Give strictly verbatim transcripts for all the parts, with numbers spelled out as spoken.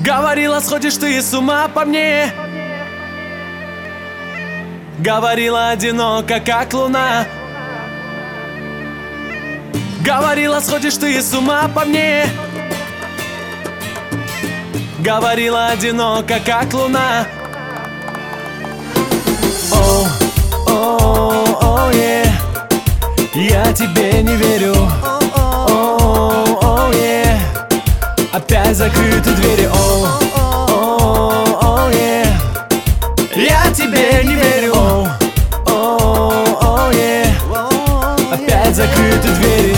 Говорила, сходишь ты с ума по мне. Говорила, одиноко, как луна. Говорила, сходишь ты с ума по мне. Говорила, одиноко, как луна. О, о, о, е, я тебе не верю. О, о, е, опять закрыты двери. О, о, о, е, я тебе не верю. О, о, е, опять закрыты двери.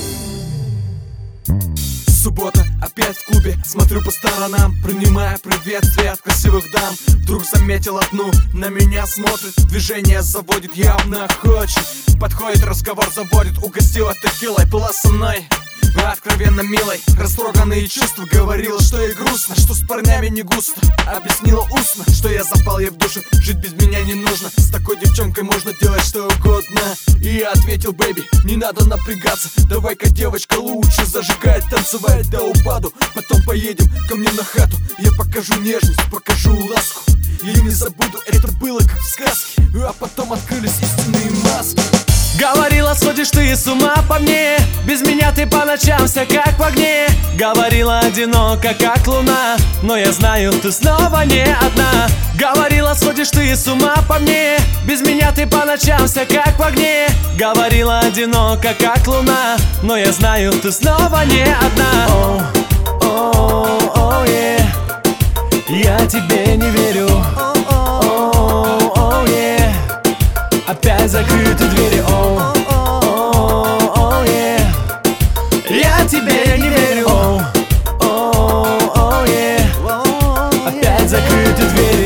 Суббота, опять в клубе, смотрю по сторонам, принимая приветствия от красивых дам. Вдруг заметил одну, на меня смотрит, движение заводит, явно хочет. Подходит, разговор заводит, угостила текилой, была со мной откровенно милой. Растроганные чувства, говорила, что ей грустно, что с парнями не густо. Объяснила устно, что я запал ей в душу, жить без меня не нужно. С такой девчонкой можно делать что угодно. И я ответил: бэйби, не надо напрягаться, давай-ка, девочка, лучше зажигать, танцевать до упаду. Потом поедем ко мне на хату, я покажу нежность, покажу ласку. Я не забуду, это было как в сказке. А потом открылись истинные маски. Говорила, сходишь ты с ума по мне. Без меня ты по ночам вся как в огне. Говорила, одиноко, как луна. Но я знаю, ты снова не одна. Говорила, сходишь ты с ума по мне. Без меня ты по ночам вся как в огне. Говорила, одиноко, как луна. Но я знаю, ты снова не одна. О, о, о, е, я тебе не верю. О, о, е, опять закрыты двери. О, о, о, е, я тебе не верю. О, о, о, е, опять закрыты двери.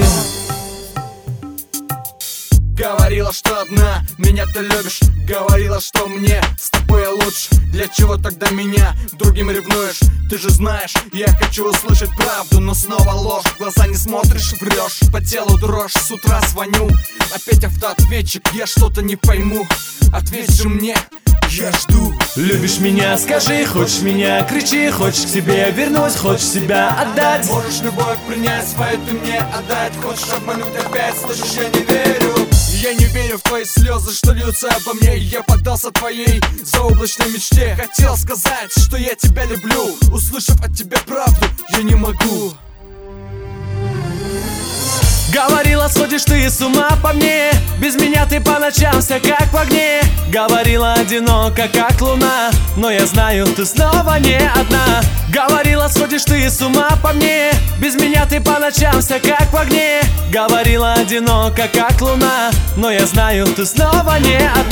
Говорила, что одна, меня ты любишь. Говорила, что мне с тобой лучше. Для чего тогда меня другим ревнуешь? Ты же знаешь, я хочу услышать правду, но снова ложь. В глаза не смотришь, врешь, по телу дрожь. С утра звоню, опять автоответчик, я что-то не пойму. Ответь же мне, я жду. Любишь меня, скажи, хочешь меня, кричи. Хочешь к тебе вернусь, хочешь себя отдать. Можешь любовь принять, свою ты мне отдать. Хочешь обмануть опять, слышишь, я не верю. Я не верю в твои слезы, что льются обо мне. Я поддался твоей заоблачной мечте. Хотел сказать, что я тебя люблю. Услышав от тебя правду, я не могу. Говорила, сходишь ты с ума по мне. Без меня ты по ночам вся как в огне. Говорила, одиноко, как луна. Но я знаю, ты снова не одна. Говорила, сходишь ты с ума по мне. Без меня ты по ночам вся как в огне. Говорила, одиноко, как луна. Но я знаю, ты снова не одна.